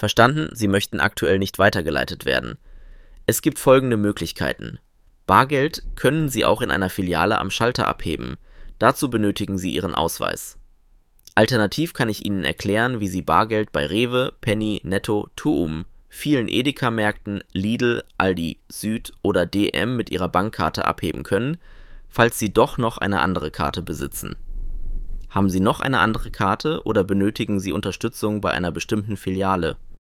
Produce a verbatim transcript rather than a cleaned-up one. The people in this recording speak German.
Verstanden, Sie möchten aktuell nicht weitergeleitet werden. Es gibt folgende Möglichkeiten. Bargeld können Sie auch in einer Filiale am Schalter abheben. Dazu benötigen Sie Ihren Ausweis. Alternativ kann ich Ihnen erklären, wie Sie Bargeld bei Rewe, Penny, Netto, Tuum, vielen Edeka-Märkten, Lidl, Aldi Süd oder D M mit Ihrer Bankkarte abheben können, falls Sie doch noch eine andere Karte besitzen. Haben Sie noch eine andere Karte oder benötigen Sie Unterstützung bei einer bestimmten Filiale?